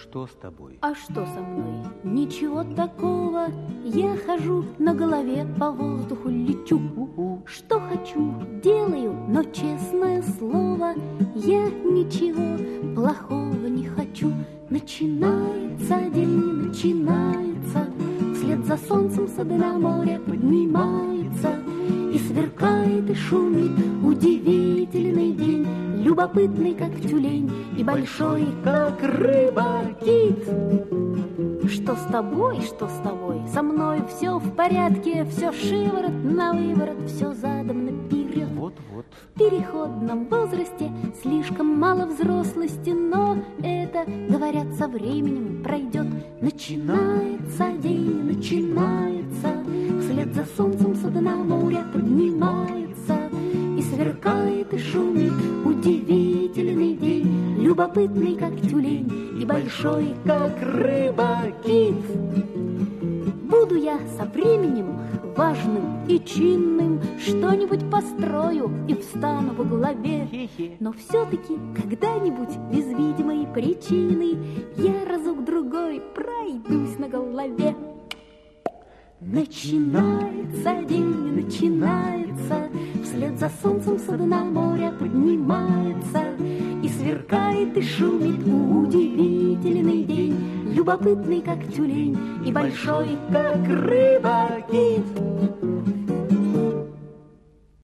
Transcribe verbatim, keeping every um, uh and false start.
Что с тобой? А что со мной? Ничего такого. Я хожу, на голове по воздуху лечу. Что хочу, делаю, но честное слово, я ничего плохого не хочу. Начинается день, начинается, вслед за солнцем сады на море поднимаются. И сверкает, и шумит удивительный день, любопытный, как тюлень, и большой, как рыба-кит. Что с тобой, что с тобой? Со мной все в порядке, все шиворот на выворот, все задом наперед. Вот-вот. В переходном возрасте слишком мало взрослости, но это, говорят, со временем пройдет. Начинается день, начинается, вслед за солнцем сады на море поднимается. И сверкает, и шумит удивительный день, любопытный, как тюлень, и большой, как рыба-кит. Буду я со временем важным и чинным, что-нибудь построю и встану во главе. Но все-таки когда-нибудь без видимой причины я разок-другой пройдусь на голове. Начинается день, начинается, вслед за солнцем сады на море поднимается. И сверкает, и шумит удивительный день, любопытный, как тюлень, и большой, как рыба-кит.